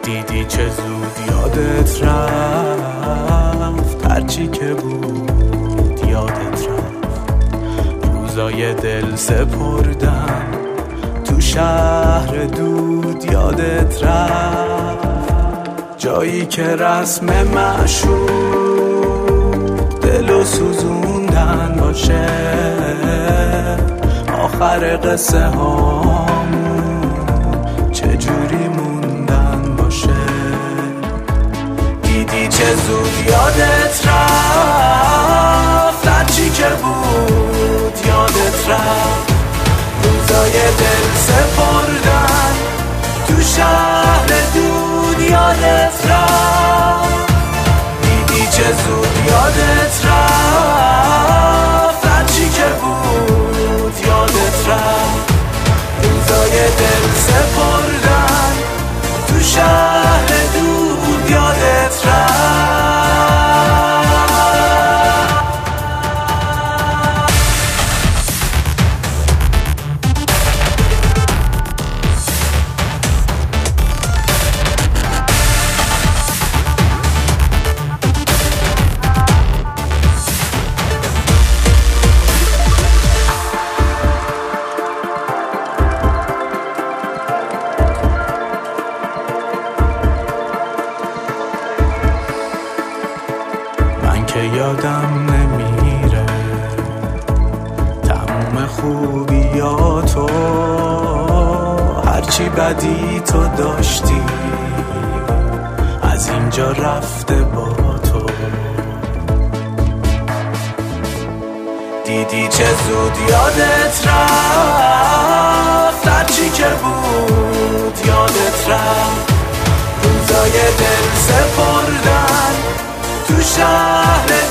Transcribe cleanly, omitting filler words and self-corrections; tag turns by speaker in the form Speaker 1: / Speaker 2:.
Speaker 1: دیدی چه زود یادت رفت، هرچی که بود یادت رفت. روزای دل سپردن تو شهر دود یادت رفت. جایی که رسم معشوق دلو سوزوندن باشه، آخر قصه هامون چجوری موندن باشه. دیدی چه زود یادت رفت، هرچی که بود یادت رفت. روزای دل سپردن تو شهر دود یادت رفت. دیدی چه زود یادت رفت، هرچی که بود یادت رفت. روزای دل سپردن تو شهر دود یادت رفت. که یادم نمیره تموم خوبیاتو، هرچی بدی تو داشتی از اینجا رفته با تو. دیدی چه زود یادت رفت، هرچی که بود یادت رفت. روزای دل سپردن تو شهر